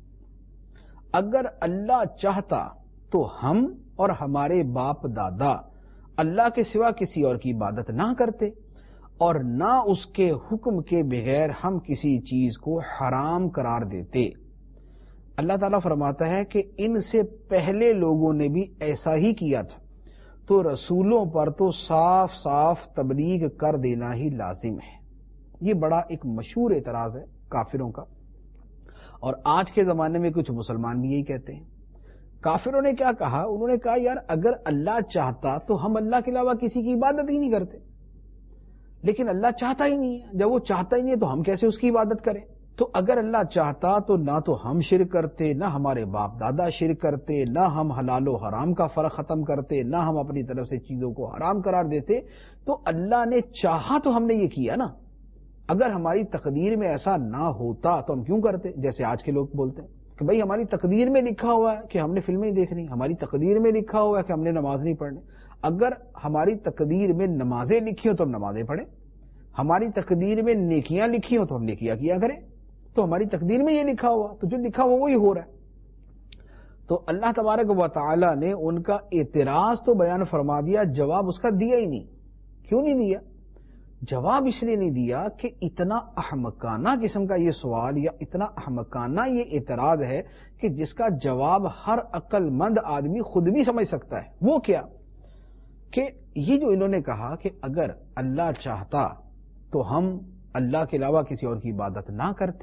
اگر اللہ چاہتا تو ہم اور ہمارے باپ دادا اللہ کے سوا کسی اور کی عبادت نہ کرتے، اور نہ اس کے حکم کے بغیر ہم کسی چیز کو حرام قرار دیتے۔ اللہ تعالیٰ فرماتا ہے کہ ان سے پہلے لوگوں نے بھی ایسا ہی کیا تھا، تو رسولوں پر تو صاف صاف تبلیغ کر دینا ہی لازم ہے۔ یہ بڑا ایک مشہور اعتراض ہے کافروں کا، اور آج کے زمانے میں کچھ مسلمان بھی یہی کہتے ہیں۔ کافروں نے کیا کہا؟ انہوں نے کہا یار اگر اللہ چاہتا تو ہم اللہ کے علاوہ کسی کی عبادت ہی نہیں کرتے، لیکن اللہ چاہتا ہی نہیں ہے، جب وہ چاہتا ہی نہیں ہے تو ہم کیسے اس کی عبادت کریں؟ تو اگر اللہ چاہتا تو نہ تو ہم شرک کرتے، نہ ہمارے باپ دادا شرک کرتے، نہ ہم حلال و حرام کا فرق ختم کرتے، نہ ہم اپنی طرف سے چیزوں کو حرام قرار دیتے، تو اللہ نے چاہا تو ہم نے یہ کیا نا۔ اگر ہماری تقدیر میں ایسا نہ ہوتا تو ہم کیوں کرتے؟ جیسے آج کے لوگ بولتے ہیں کہ بھائی ہماری تقدیر میں لکھا ہوا ہے کہ ہم نے فلمیں دیکھنی، ہماری تقدیر میں لکھا ہوا ہے کہ ہم نے نماز نہیں پڑھنی۔ اگر ہماری تقدیر میں نمازیں لکھی ہوں تو ہم نمازیں پڑھیں، ہماری تقدیر میں نیکیاں لکھی ہوں تو ہم نیکیاں کیا کریں، تو ہماری تقدیر میں یہ لکھا ہوا تو جو لکھا ہوا وہی ہو رہا ہے۔ تو اللہ تبارک و تعالی نے ان کا اعتراض تو بیان فرما دیا، جواب اس کا دیا ہی نہیں۔ کیوں نہیں دیا؟ جواب اس لیے نہیں دیا کہ اتنا احمقانہ قسم کا یہ سوال یا اتنا احمقانہ یہ اعتراض ہے کہ جس کا جواب ہر عقل مند آدمی خود بھی سمجھ سکتا ہے۔ وہ کیا کہ یہ جو انہوں نے کہا کہ اگر اللہ چاہتا تو ہم اللہ کے علاوہ کسی اور کی عبادت نہ کرتے،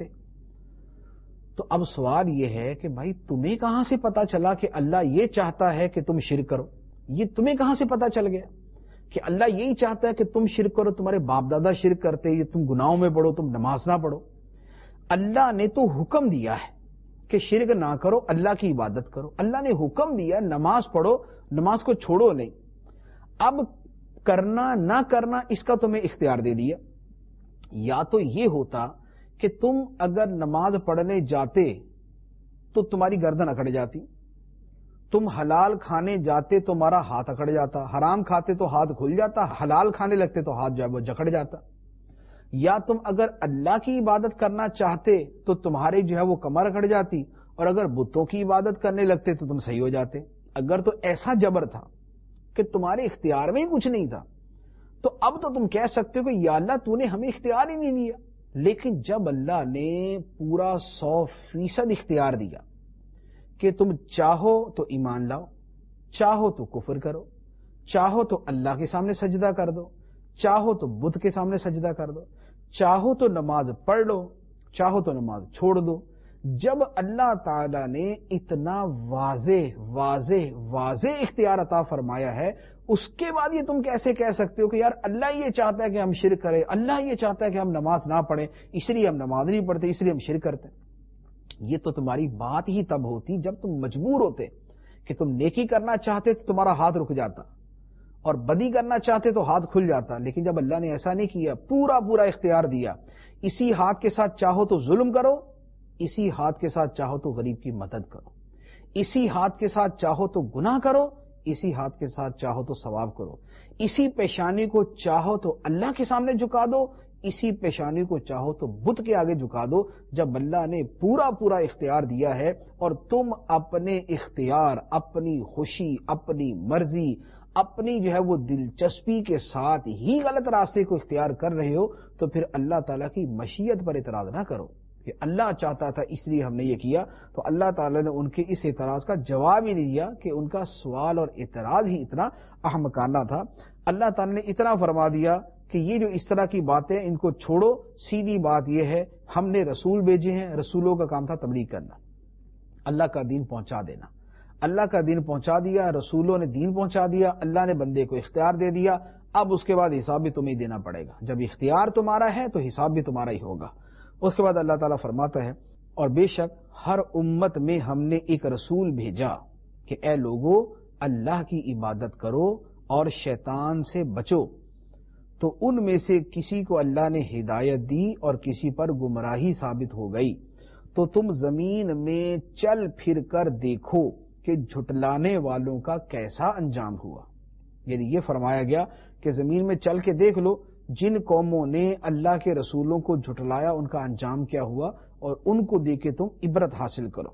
تو اب سوال یہ ہے کہ بھائی تمہیں کہاں سے پتا چلا کہ اللہ یہ چاہتا ہے کہ تم شرک کرو؟ یہ تمہیں کہاں سے پتا چل گیا کہ اللہ یہی چاہتا ہے کہ تم شرک کرو؟ تمہارے باپ دادا شرک کرتے، یہ تم گناہوں میں پڑو، تم نماز نہ پڑھو۔ اللہ نے تو حکم دیا ہے کہ شرک نہ کرو، اللہ کی عبادت کرو۔ اللہ نے حکم دیا نماز پڑھو، نماز کو چھوڑو نہیں۔ اب کرنا نہ کرنا اس کا تمہیں اختیار دے دیا۔ یا تو یہ ہوتا کہ تم اگر نماز پڑھنے جاتے تو تمہاری گردن اکڑ جاتی، تم حلال کھانے جاتے تو تمہارا ہاتھ اکڑ جاتا، حرام کھاتے تو ہاتھ کھل جاتا، حلال کھانے لگتے تو ہاتھ جو ہے وہ جکڑ جاتا۔ یا تم اگر اللہ کی عبادت کرنا چاہتے تو تمہارے جو ہے وہ کمر اکڑ جاتی، اور اگر بتوں کی عبادت کرنے لگتے تو تم صحیح ہو جاتے۔ اگر تو ایسا جبر تھا کہ تمہارے اختیار میں ہی کچھ نہیں تھا تو اب تو تم کہہ سکتے ہو کہ یا اللہ تو نے ہمیں اختیار ہی نہیں دیا۔ لیکن جب اللہ نے پورا سو فیصد اختیار دیا کہ تم چاہو تو ایمان لاؤ، چاہو تو کفر کرو، چاہو تو اللہ کے سامنے سجدہ کر دو، چاہو تو بت کے سامنے سجدہ کر دو، چاہو تو نماز پڑھ لو، چاہو تو نماز چھوڑ دو۔ جب اللہ تعالی نے اتنا واضح واضح واضح اختیار عطا فرمایا ہے، اس کے بعد یہ تم کیسے کہہ سکتے ہو کہ یار اللہ یہ چاہتا ہے کہ ہم شرک کریں، اللہ یہ چاہتا ہے کہ ہم نماز نہ پڑھیں، اس لیے ہم نماز نہیں پڑھتے، اس لیے ہم شرک کرتے ہیں۔ یہ تو تمہاری بات ہی تب ہوتی جب تم مجبور ہوتے کہ تم نیکی کرنا چاہتے تو تمہارا ہاتھ رک جاتا، اور بدی کرنا چاہتے تو ہاتھ کھل جاتا۔ لیکن جب اللہ نے ایسا نہیں کیا، پورا پورا اختیار دیا، اسی ہاتھ کے ساتھ چاہو تو ظلم کرو، اسی ہاتھ کے ساتھ چاہو تو غریب کی مدد کرو، اسی ہاتھ کے ساتھ چاہو تو گناہ کرو، اسی ہاتھ کے ساتھ چاہو تو ثواب کرو، اسی پیشانی کو چاہو تو اللہ کے سامنے جھکا دو، اسی پیشانی کو چاہو تو بت کے آگے جھکا دو۔ جب اللہ نے پورا پورا اختیار دیا ہے اور تم اپنے اختیار، اپنی خوشی، اپنی مرضی، اپنی جو ہے وہ دلچسپی کے ساتھ ہی غلط راستے کو اختیار کر رہے ہو، تو پھر اللہ تعالیٰ کی مشیت پر اعتراض نہ کرو کہ اللہ چاہتا تھا اس لیے ہم نے یہ کیا۔ تو اللہ تعالیٰ نے ان کے اس اعتراض کا جواب ہی نہیں دیا کہ ان کا سوال اور اعتراض ہی اتنا احمقانہ تھا۔ اللہ تعالیٰ نے اتنا فرما دیا کہ یہ جو اس طرح کی باتیں ان کو چھوڑو، سیدھی بات یہ ہے ہم نے رسول بھیجے ہیں، رسولوں کا کام تھا تبلیغ کرنا، اللہ کا دین پہنچا دینا۔ اللہ کا دین پہنچا دیا، رسولوں نے دین پہنچا دیا، اللہ نے بندے کو اختیار دے دیا، اب اس کے بعد حساب بھی تمہیں دینا پڑے گا۔ جب اختیار تمہارا ہے تو حساب بھی تمہارا ہی ہوگا۔ اس کے بعد اللہ تعالیٰ فرماتا ہے اور بے شک ہر امت میں ہم نے ایک رسول بھیجا کہ اے لوگو اللہ کی عبادت کرو اور شیطان سے بچو، تو ان میں سے کسی کو اللہ نے ہدایت دی اور کسی پر گمراہی ثابت ہو گئی، تو تم زمین میں چل پھر کر دیکھو کہ جھٹلانے والوں کا کیسا انجام ہوا۔ یعنی یہ فرمایا گیا کہ زمین میں چل کے دیکھ لو جن قوموں نے اللہ کے رسولوں کو جھٹلایا ان کا انجام کیا ہوا، اور ان کو دیکھ کے تم عبرت حاصل کرو۔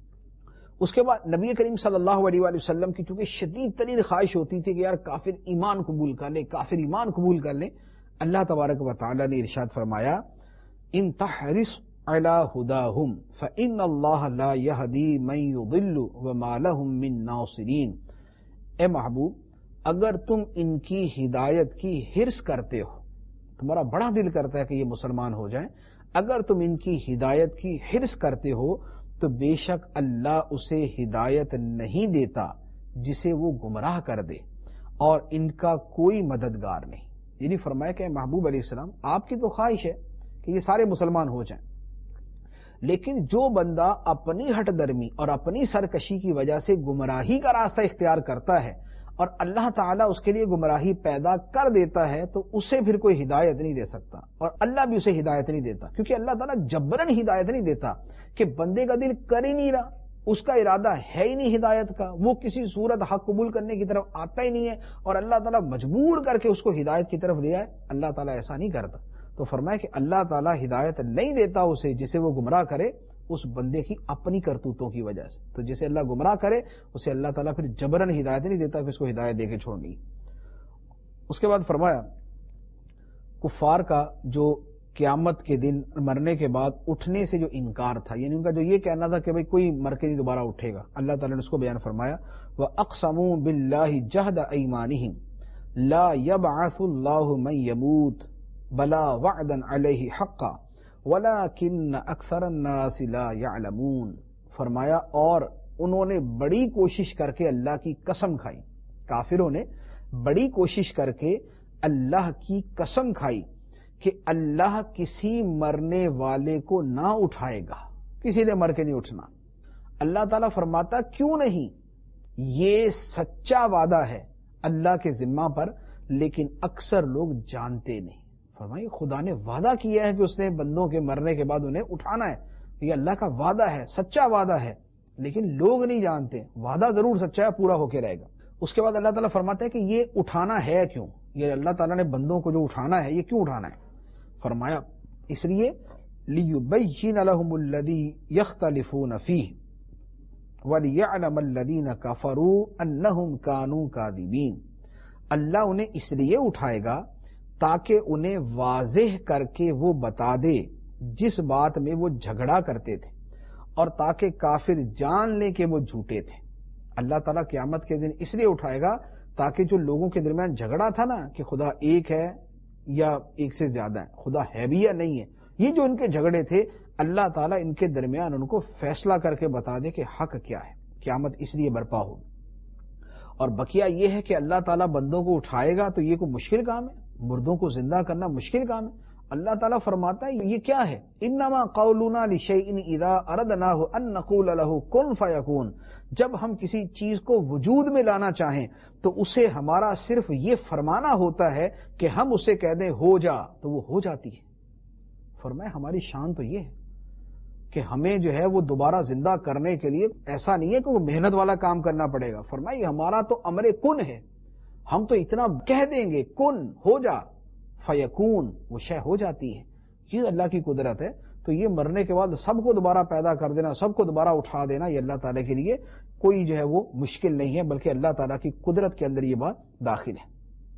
اس کے بعد نبی کریم صلی اللہ علیہ وآلہ وسلم کی چونکہ شدید ترین خواہش ہوتی تھی کہ یار کافر ایمان قبول کر لے، کافر ایمان قبول کر لے، اللہ تبارک و تعالی نے ارشاد فرمایا ان تحرص علی ھداھم فإن اللہ لا یہدی من یضل وما لهم من ناصرین۔ اے محبوب اگر تم ان کی ہدایت کی حرص کرتے ہو، تمہارا بڑا دل کرتا ہے کہ یہ مسلمان ہو جائیں، اگر تم ان کی ہدایت کی حرص کرتے ہو تو بے شک اللہ اسے ہدایت نہیں دیتا جسے وہ گمراہ کر دے، اور ان کا کوئی مددگار نہیں۔ یعنی فرمایا کہ محبوب علیہ السلام آپ کی تو خواہش ہے کہ یہ سارے مسلمان ہو جائیں، لیکن جو بندہ اپنی ہٹ درمی اور اپنی سرکشی کی وجہ سے گمراہی کا راستہ اختیار کرتا ہے اور اللہ تعالیٰ اس کے لیے گمراہی پیدا کر دیتا ہے تو اسے پھر کوئی ہدایت نہیں دے سکتا، اور اللہ بھی اسے ہدایت نہیں دیتا، کیونکہ اللہ تعالیٰ جبرن ہدایت نہیں دیتا کہ بندے کا دل کر ہی نہیں رہا، اس کا ارادہ ہے ہی نہیں ہدایت کا، وہ کسی صورت حق قبول کرنے کی طرف آتا ہی نہیں ہے، اور اللہ تعالیٰ مجبور کر کے اس کو ہدایت کی طرف لے آئے، اللہ تعالیٰ ایسا نہیں کرتا۔ تو فرمایا کہ اللہ تعالیٰ ہدایت نہیں دیتا اسے جسے وہ گمراہ کرے اس بندے کی اپنی کرتوتوں کی وجہ سے، تو جسے اللہ گمراہ کرے اسے اللہ تعالیٰ پھر جبرن ہدایت نہیں دیتا کہ اس کو ہدایت دے کے چھوڑنی۔ اس کے بعد فرمایا کفار کا جو قیامت کے دن مرنے کے بعد اٹھنے سے جو انکار تھا، یعنی ان کا جو یہ کہنا تھا کہ بھئی کوئی مر کے نہیں دوبارہ اٹھے گا، اللہ تعالیٰ نے اس کو بیان فرمایا وَأَقْسَمُوا بِاللَّهِ جَهْدَ أَيْمَانِهِمْ لَا يَبْعَثُ اللَّهُ مَن يَمُوتُ بَلَا وَعْدًا عَلَيْهِ حَقًّا وَلَكِنَّ أَكْثَرَ النَّاسِ لَا يَعْلَمُونَ۔ فرمایا اور انہوں نے بڑی کوشش کر کے اللہ کی قسم کھائی، کافروں نے بڑی کوشش کر کے اللہ کی قسم کھائی کہ اللہ کسی مرنے والے کو نہ اٹھائے گا، کسی نے مر کے نہیں اٹھنا۔ اللہ تعالیٰ فرماتا کیوں نہیں، یہ سچا وعدہ ہے اللہ کے ذمہ پر، لیکن اکثر لوگ جانتے نہیں۔ فرمائیے خدا نے وعدہ کیا ہے کہ اس نے بندوں کے مرنے کے بعد انہیں اٹھانا ہے، یہ اللہ کا وعدہ ہے، سچا وعدہ ہے، لیکن لوگ نہیں جانتے۔ وعدہ ضرور سچا ہے، پورا ہو کے رہے گا۔ اس کے بعد اللہ تعالیٰ فرماتا ہے کہ یہ اٹھانا ہے کیوں، یہ اللہ تعالیٰ نے بندوں کو جو اٹھانا ہے یہ کیوں اٹھانا ہے؟ فرمایا اس لیے لِيُبَيِّنَ لَهُمُ الَّذِي يَخْتَلِفُونَ فِيهِ وَلِيَعْلَمَ الَّذِينَ كَفَرُوا أَنَّهُمْ كَانُوا كَاذِبِينَ۔ اللہ انہیں اس لیے اٹھائے گا تاکہ انہیں واضح کر کے وہ بتا دے جس بات میں وہ جھگڑا کرتے تھے، اور تاکہ کافر جان لیں کہ وہ جھوٹے تھے۔ اللہ تعالیٰ قیامت کے دن اس لیے اٹھائے گا تاکہ جو لوگوں کے درمیان جھگڑا تھا نا کہ خدا ایک ہے یا ایک سے زیادہ ہے، خدا ہے بھی یا نہیں ہے، یہ جو ان کے جھگڑے تھے اللہ تعالیٰ ان کے درمیان ان کو فیصلہ کر کے بتا دے کہ حق کیا ہے. قیامت اس لیے برپا ہو. اور بقیہ یہ ہے کہ اللہ تعالیٰ بندوں کو اٹھائے گا تو یہ کوئی مشکل کام ہے؟ مردوں کو زندہ کرنا مشکل کام ہے؟ اللہ تعالیٰ فرماتا ہے یہ کیا ہے؟ انما قولنا لشیء اذا اردناہ ان نقول له کن فیکون. جب ہم کسی چیز کو وجود میں لانا چاہیں تو اسے ہمارا صرف یہ فرمانا ہوتا ہے کہ ہم اسے کہہ دیں ہو جا تو وہ ہو جاتی ہے. فرمایا ہماری شان تو یہ ہے کہ ہمیں جو ہے وہ دوبارہ زندہ کرنے کے لیے ایسا نہیں ہے کہ وہ محنت والا کام کرنا پڑے گا. فرمایا یہ ہمارا تو امر کن ہے، ہم تو اتنا کہہ دیں گے کن ہو جا فیکون، وہ شے ہو جاتی ہے. یہ اللہ کی قدرت ہے. تو یہ مرنے کے بعد سب کو دوبارہ پیدا کر دینا، سب کو دوبارہ اٹھا دینا، یہ اللہ تعالیٰ کے لیے کوئی جو ہے وہ مشکل نہیں ہے، بلکہ اللہ تعالیٰ کی قدرت کے اندر یہ بات داخل ہے.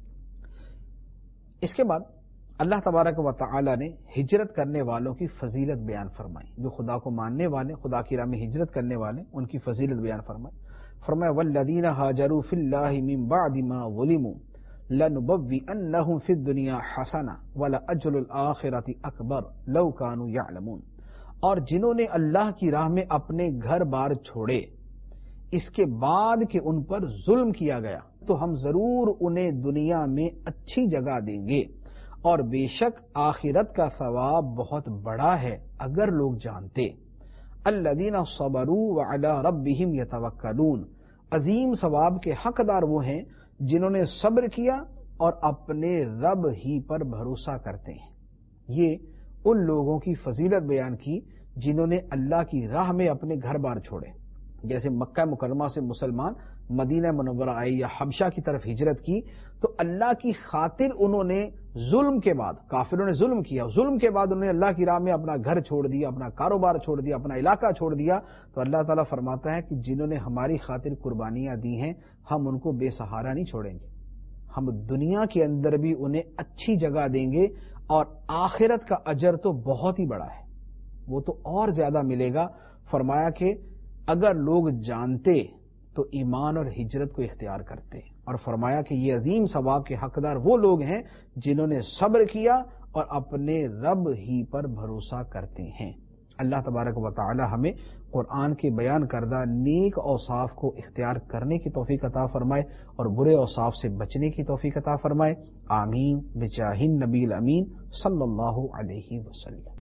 اس کے بعد اللہ تبارک و تعالی نے ہجرت کرنے والوں کی فضیلت بیان فرمائی. جو خدا کو ماننے والے، خدا کی راہ میں ہجرت کرنے والے، ان کی فضیلت بیان فرمائی. فرمایا والذین ہاجروا فی اللہ من بعد ما ظلموا لنبوئنہم فی الدنیا حسنہ ولأجر الآخرۃ اکبر لو کانوا یعلمون. اور جنہوں نے اللہ کی راہ میں اپنے گھر بار چھوڑے اس کے بعد کہ ان پر ظلم کیا گیا تو ہم ضرور انہیں دنیا میں اچھی جگہ دیں گے، اور بے شک آخرت کا ثواب بہت بڑا ہے اگر لوگ جانتے. الذین صبروا وعلی ربہم یتوکلون. عظیم ثواب کے حقدار وہ ہیں جنہوں نے صبر کیا اور اپنے رب ہی پر بھروسہ کرتے ہیں. یہ ان لوگوں کی فضیلت بیان کی جنہوں نے اللہ کی راہ میں اپنے گھر بار چھوڑے. جیسے مکہ مکرمہ سے مسلمان مدینہ منورہ آئے یا حبشہ کی طرف ہجرت کی تو اللہ کی خاطر انہوں نے ظلم کے بعد، کافروں نے ظلم کیا، ظلم کے بعد انہوں نے اللہ کی راہ میں اپنا گھر چھوڑ دیا، اپنا کاروبار چھوڑ دیا، اپنا علاقہ چھوڑ دیا. تو اللہ تعالیٰ فرماتا ہے کہ جنہوں نے ہماری خاطر قربانیاں دی ہیں ہم ان کو بے سہارا نہیں چھوڑیں گے. ہم دنیا کے اندر بھی انہیں اچھی جگہ دیں گے، اور آخرت کا اجر تو بہت ہی بڑا ہے، وہ تو اور زیادہ ملے گا. فرمایا کہ اگر لوگ جانتے تو ایمان اور ہجرت کو اختیار کرتے. اور فرمایا کہ یہ عظیم ثواب کے حقدار وہ لوگ ہیں جنہوں نے صبر کیا اور اپنے رب ہی پر بھروسہ کرتے ہیں. اللہ تبارک و تعالی ہمیں قرآن کے بیان کردہ نیک اوصاف کو اختیار کرنے کی توفیق عطا فرمائے اور برے اوصاف سے بچنے کی توفیق عطا فرمائے. آمین بجاہ النبی الامین صلی اللہ علیہ وسلم.